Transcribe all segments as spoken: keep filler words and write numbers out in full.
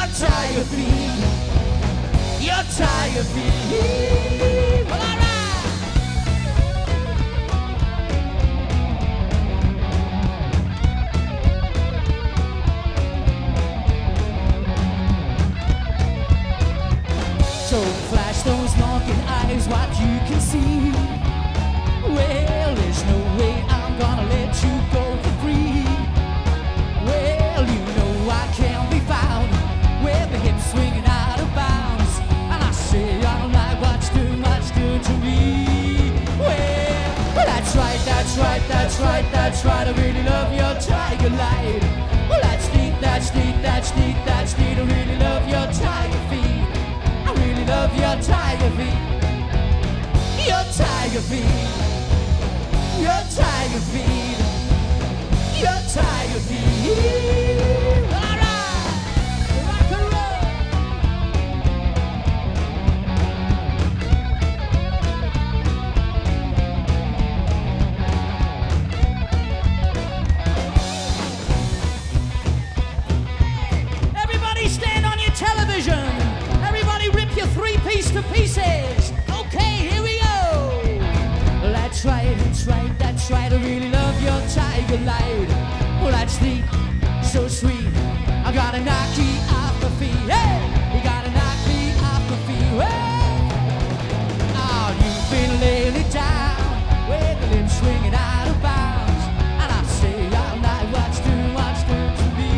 tiger feet, your tiger feet. Well, all right. So flash those longing eyes, what you can see. Well, there's no way I'm gonna let you go for free. Well, you know I can't be found with the hips swinging out of bounds. And I say I don't like what you do, what you do to me. Well, that's right, that's right, that's right, that's right. I really love your tiger light. Well, that's neat, that's neat, that's neat, that's neat. I really love your tiger feet. I really love your tiger feet. Your tiger feet. Your tiger feet. Your tiger feet. All right. Rock and roll. Everybody stand on your television. Everybody rip your three-piece to pieces. Okay, here we go. That's right, that's right, that's right. I really love your tiger light. Well, that's neat, so sweet. I gotta knock you off my feet. Hey, you gotta knock me off my feet. Hey. Oh, you've been laying it down with the lips swinging out of bounds. And I say all night, what you do, what you do to me.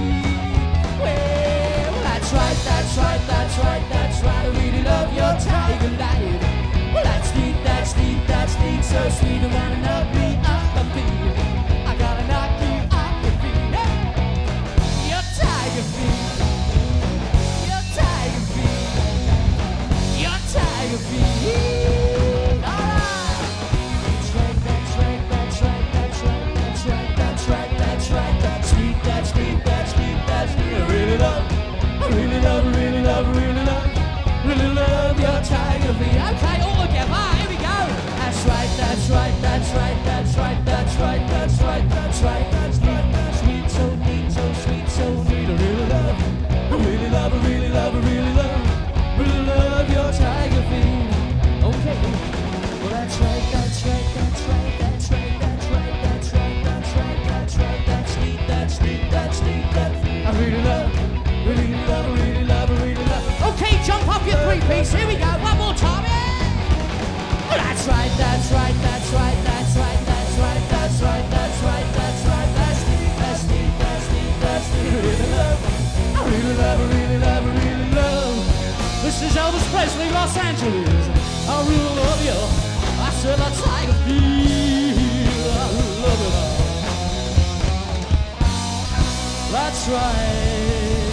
Well, that's right, that's right, that's right, that's right. I really love your tiger light. Well, that's neat, that's neat, that's neat, so sweet. I wanna knock me off my feet. I gotta knock you off your feet. Hey. Your tiger feet. Your tiger feet. Your tiger feet. All right. That's right, that's right, that's right, that's right, that's right, that's right, that's right. That's neat, that's neat, that's neat, that's neat. I really love, I really love, really love, really love, really love your tiger feet. Okay, all together. Here we go. That's right, that's right, that's right, that's right, that's right, that's right, that's right, that's right, that's neat, so neat, so sweet, so neat. I really love, I really love, I really love, I really love, really love your tiger feet. Okay. Well, that's right, that's right, that's right, that's right, that's right, that's right, that's right, that's right, that's neat, that's neat, that's neat, that's neat. I really love, really love, I really love, I really love. Okay, jump off your three-piece. Here we go. One more time. Yeah. That's right, that's right, that's right, that's right, that's right, that's right, that's right, that's right, that's neat, that's neat, that's neat, that's neat. I really love, I really love, I really love, I really love. This is Elvis Presley, Los Angeles. I really love you. I said the tiger feel. I love it all. That's right.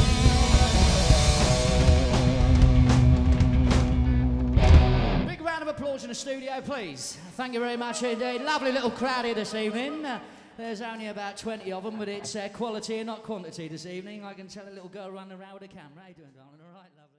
Applause in the studio, please. Thank you very much indeed. Lovely little crowd here this evening. Uh, there's only about twenty of them, but it's uh, quality and not quantity this evening. I can tell a little girl running around with a camera. How you doing, darling? All right, lovely.